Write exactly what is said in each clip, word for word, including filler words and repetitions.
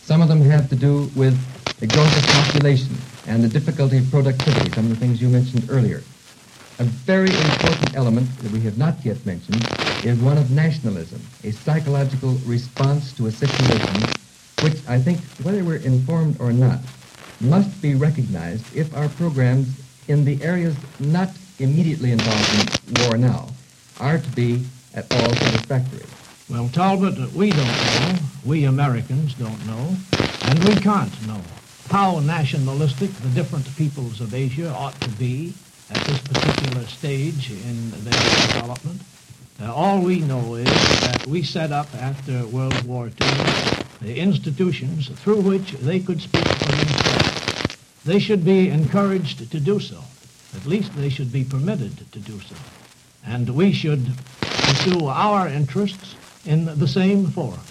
Some of them have to do with the growth of population and the difficulty of productivity, some of the things you mentioned earlier. A very important element that we have not yet mentioned is one of nationalism, a psychological response to a situation which I think, whether we're informed or not, must be recognized if our programs in the areas not immediately involved in war now are to be at all satisfactory. Well, Talbot, we don't know, we Americans don't know, and we can't know how nationalistic the different peoples of Asia ought to be at this particular stage in their development. Uh, all we know is that we set up after World War Two the institutions through which they could speak for themselves. They should be encouraged to do so. At least they should be permitted to do so. And we should pursue our interests in the same forum.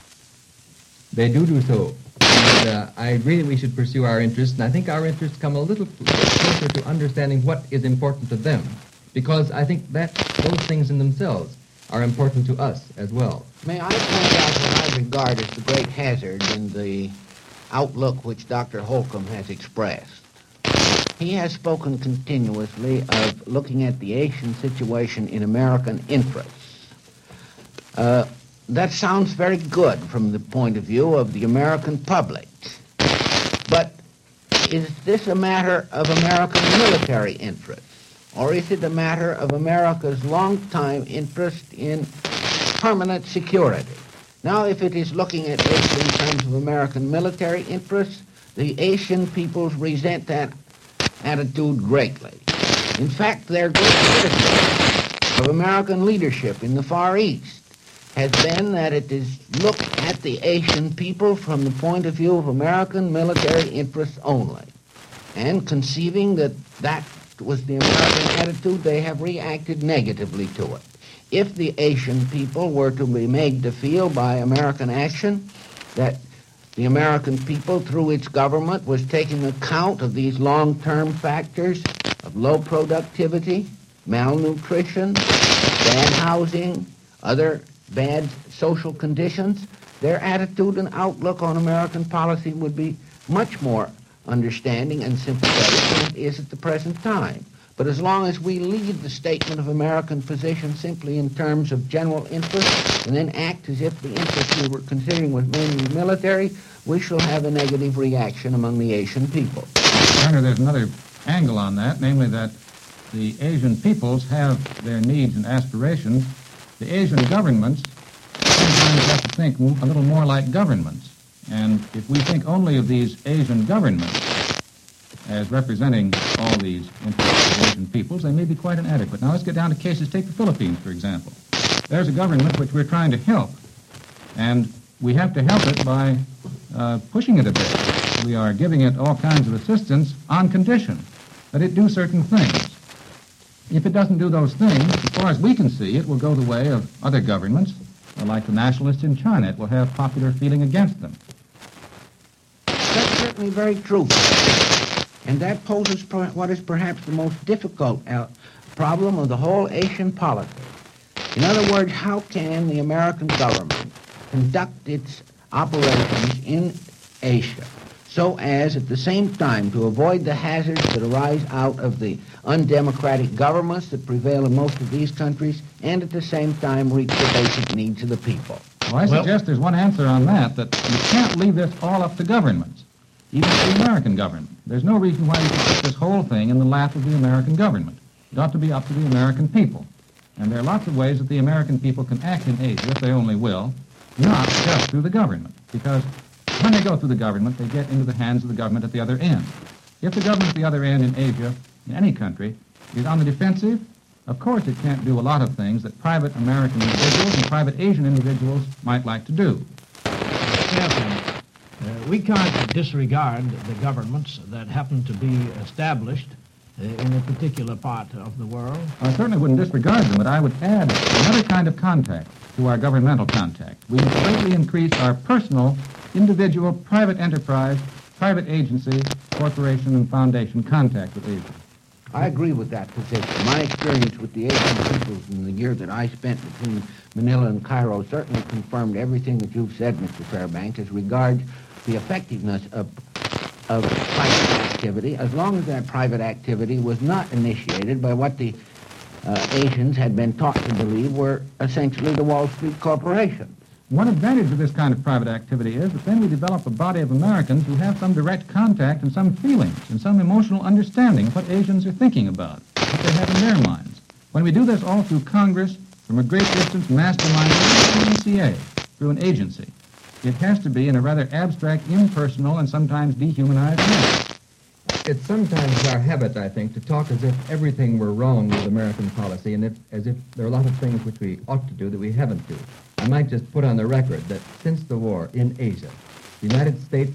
They do do so. And uh, I agree that we should pursue our interests, and I think our interests come a little closer to understanding what is important to them, because I think that those things in themselves are important to us as well. May I point out what I regard as the great hazard in the outlook which Doctor Holcomb has expressed? He has spoken continuously of looking at the Asian situation in American interests. Uh, that sounds very good from the point of view of the American public. But is this a matter of American military interests? Or is it a matter of America's long-time interest in permanent security? Now, if it is looking at this in terms of American military interests, the Asian peoples resent that attitude greatly. In fact, their great criticism of American leadership in the Far East has been that it is looked at the Asian people from the point of view of American military interests only. And conceiving that that was the American attitude, they have reacted negatively to it. If the Asian people were to be made to feel by American action that the American people, through its government, was taking account of these long-term factors of low productivity, malnutrition, bad housing, other bad social conditions, their attitude and outlook on American policy would be much more understanding and sympathetic than it is at the present time. But as long as we leave the statement of American position simply in terms of general interest and then act as if the interest we were considering was mainly military, we shall have a negative reaction among the Asian people. Turner, there's another angle on that, namely that the Asian peoples have their needs and aspirations. The Asian governments sometimes have to think a little more like governments. And if we think only of these Asian governments as representing all these interests of Asian peoples, they may be quite inadequate. Now let's get down to cases. Take the Philippines, for example. There's a government which we're trying to help, and we have to help it by uh, pushing it a bit. We are giving it all kinds of assistance on condition that it do certain things. If it doesn't do those things, as far as we can see, it will go the way of other governments, like the nationalists in China. It will have popular feeling against them. That's certainly very true. And that poses per- what is perhaps the most difficult uh, problem of the whole Asian policy. In other words, how can the American government conduct its operations in Asia so as at the same time to avoid the hazards that arise out of the undemocratic governments that prevail in most of these countries and at the same time reach the basic needs of the people? Well, I suggest well, there's one answer on that, that you can't leave this all up to governments, even to the American government. There's no reason why you should put this whole thing in the lap of the American government. It ought to be up to the American people. And there are lots of ways that the American people can act in Asia, if they only will, not just through the government. Because when they go through the government, they get into the hands of the government at the other end. If the government at the other end in Asia, in any country, is on the defensive, of course it can't do a lot of things that private American individuals and private Asian individuals might like to do. Captain, uh, we can't disregard the governments that happen to be established uh, in a particular part of the world. I certainly wouldn't disregard them, but I would add another kind of contact to our governmental contact. We greatly increase our personal, individual, private enterprise, private agency, corporation, and foundation contact with Asia. I agree with that position. My experience with the Asian peoples in the year that I spent between Manila and Cairo certainly confirmed everything that you've said, Mister Fairbanks, as regards the effectiveness of, of private activity, as long as that private activity was not initiated by what the uh, Asians had been taught to believe were essentially the Wall Street corporations. One advantage of this kind of private activity is that then we develop a body of Americans who have some direct contact and some feelings and some emotional understanding of what Asians are thinking about, what they have in their minds. When we do this all through Congress, from a great distance, masterminded through the E C A, through an agency, it has to be in a rather abstract, impersonal, and sometimes dehumanized manner. It's sometimes our habit, I think, to talk as if everything were wrong with American policy and if, as if there are a lot of things which we ought to do that we haven't do. I might just put on the record that since the war in Asia, the United States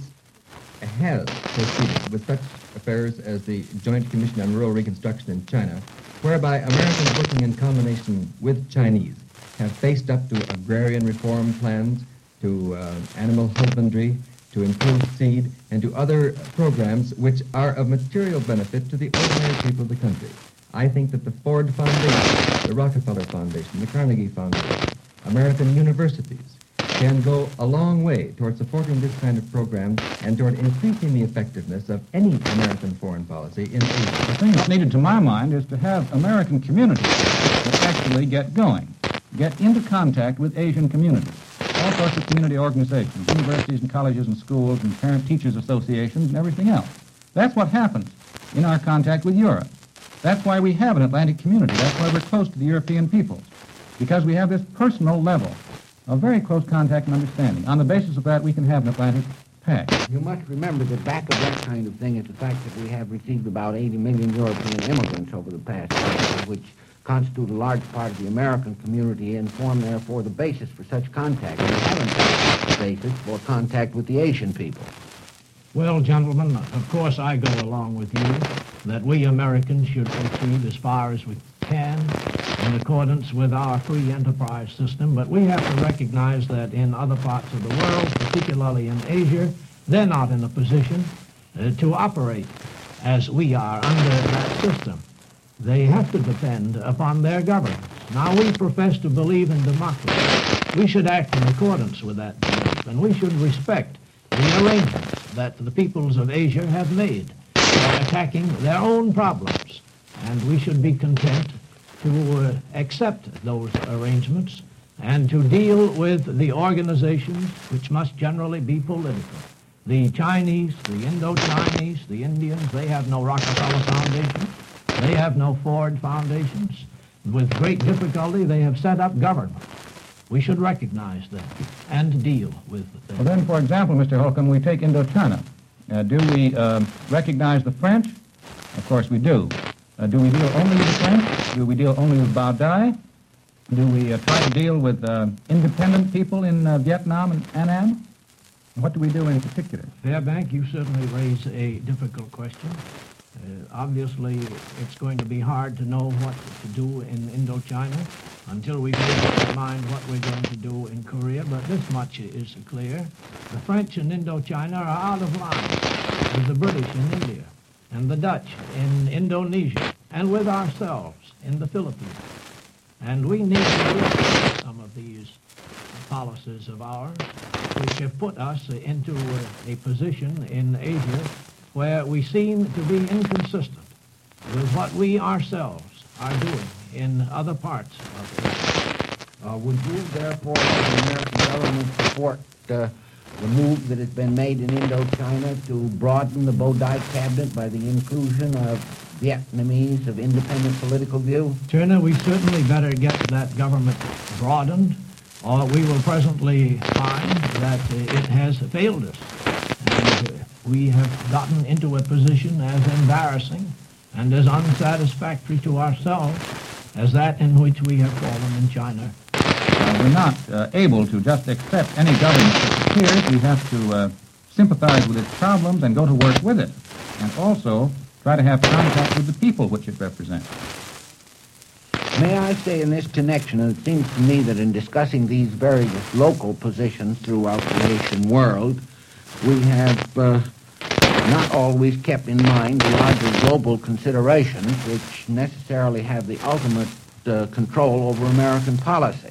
has proceeded with such affairs as the Joint Commission on Rural Reconstruction in China, whereby Americans working in combination with Chinese have faced up to agrarian reform plans, to uh, animal husbandry, to improved seed, and to other programs which are of material benefit to the ordinary people of the country. I think that the Ford Foundation, the Rockefeller Foundation, the Carnegie Foundation, American universities can go a long way toward supporting this kind of program and toward increasing the effectiveness of any American foreign policy in Asia. The thing that's needed, to my mind, is to have American communities that actually get going, get into contact with Asian communities. All sorts of community organizations, universities and colleges and schools and parent-teachers associations and everything else. That's what happens in our contact with Europe. That's why we have an Atlantic community. That's why we're close to the European peoples, because we have this personal level of very close contact and understanding. On the basis of that, we can have an Atlantic pact. You must remember that back of that kind of thing is the fact that we have received about eighty million European immigrants over the past decade, which constitute a large part of the American community and form, therefore, the basis for such contact. We haven't got the basis for contact with the Asian people. Well, gentlemen, of course I go along with you that we Americans should proceed as far as we can in accordance with our free enterprise system, but we have to recognize that in other parts of the world, particularly in Asia, they're not in a position uh, to operate as we are under that system. They have to depend upon their governments. Now, we profess to believe in democracy. We should act in accordance with that belief, and we should respect the arrangements that the peoples of Asia have made for attacking their own problems. And we should be content to uh, accept those arrangements and to deal with the organizations which must generally be political. The Chinese, the Indo-Chinese, the Indians, they have no Rockefeller Foundation. They have no Ford Foundations. With great difficulty, they have set up governments. We should recognize them and deal with them. Well, then, for example, Mister Holcomb, we take Indochina. Uh, do we uh, recognize the French? Of course we do. Uh, do we deal only with the French? Do we deal only with Bao Dai? Do we uh, try to deal with uh, independent people in uh, Vietnam and Annam? What do we do in particular? Fairbank, you certainly raise a difficult question. Uh, obviously, it's going to be hard to know what to do in Indochina until we make up our mind what we're going to do in Korea, but this much is clear. The French in Indochina are out of line with the British in India and the Dutch in Indonesia and with ourselves in the Philippines. And we need to look at some of these policies of ours which have put us into a, a position in Asia where we seem to be inconsistent with what we ourselves are doing in other parts of Asia. Uh, would you, therefore, as the American government, support uh, the move that has been made in Indochina to broaden the Bao Dai cabinet by the inclusion of Vietnamese of independent political view? Turner, we certainly better get that government broadened, or we will presently find that uh, it has failed us. And, uh, we have gotten into a position as embarrassing and as unsatisfactory to ourselves as that in which we have fallen in China. Uh, we're not uh, able to just accept any government that appears. We have to uh, sympathize with its problems and go to work with it, and also try to have contact with the people which it represents. May I say in this connection, and it seems to me that in discussing these various local positions throughout the Asian world, we have uh, not always kept in mind the larger global considerations which necessarily have the ultimate uh, control over American policy.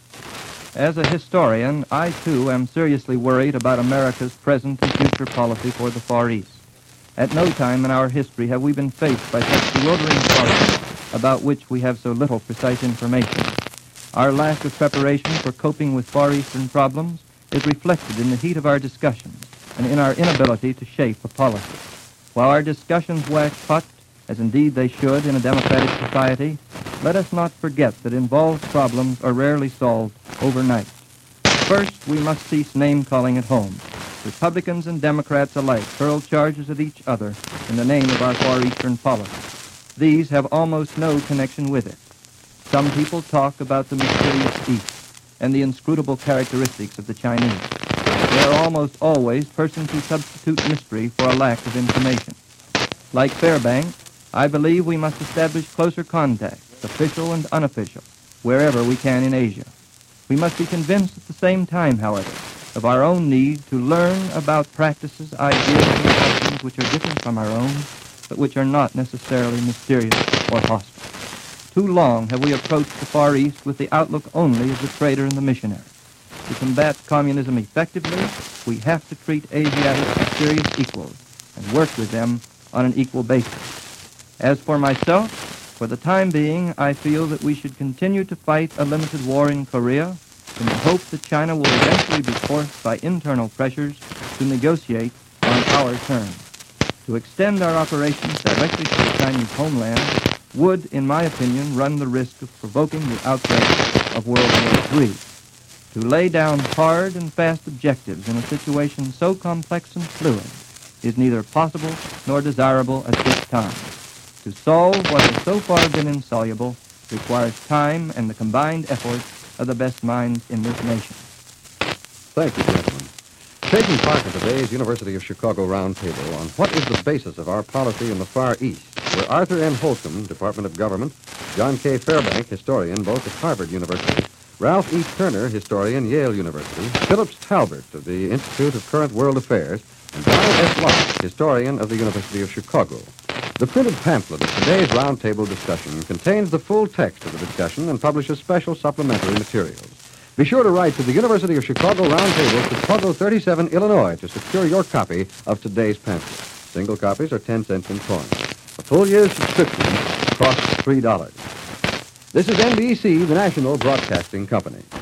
As a historian, I too am seriously worried about America's present and future policy for the Far East. At no time in our history have we been faced by such bewildering problems about which we have so little precise information. Our lack of preparation for coping with Far Eastern problems is reflected in the heat of our discussions and in our inability to shape a policy. While our discussions wax hot, as indeed they should in a democratic society, let us not forget that involved problems are rarely solved overnight. First, we must cease name-calling at home. Republicans and Democrats alike hurl charges at each other in the name of our Far Eastern policy. These have almost no connection with it. Some people talk about the mysterious East and the inscrutable characteristics of the Chinese. They are almost always persons who substitute mystery for a lack of information. Like Fairbank, I believe we must establish closer contact, official and unofficial, wherever we can in Asia. We must be convinced at the same time, however, of our own need to learn about practices, ideas, and customs which are different from our own, but which are not necessarily mysterious or hostile. Too long have we approached the Far East with the outlook only of the trader and the missionary. To combat communism effectively, we have to treat Asiatics as serious equals and work with them on an equal basis. As for myself, for the time being, I feel that we should continue to fight a limited war in Korea in the hope that China will eventually be forced by internal pressures to negotiate on our terms. To extend our operations directly to the Chinese homeland would, in my opinion, run the risk of provoking the outbreak of World War Three. To lay down hard and fast objectives in a situation so complex and fluid is neither possible nor desirable at this time. To solve what has so far been insoluble requires time and the combined efforts of the best minds in this nation. Thank you, gentlemen. Taking part in today's University of Chicago Roundtable on what is the basis of our policy in the Far East were Arthur N. Holcomb, Department of Government, John K. Fairbank, historian, both at Harvard University, Ralph E. Turner, historian, Yale University, Phillips Talbert of the Institute of Current World Affairs, and Donald S. Locke, historian of the University of Chicago. The printed pamphlet of today's roundtable discussion contains the full text of the discussion and publishes special supplementary materials. Be sure to write to the University of Chicago Roundtable, Chicago thirty-seven, Illinois, to secure your copy of today's pamphlet. Single copies are ten cents in coin. A full year's subscription costs three dollars. This is N B C, the national broadcasting company.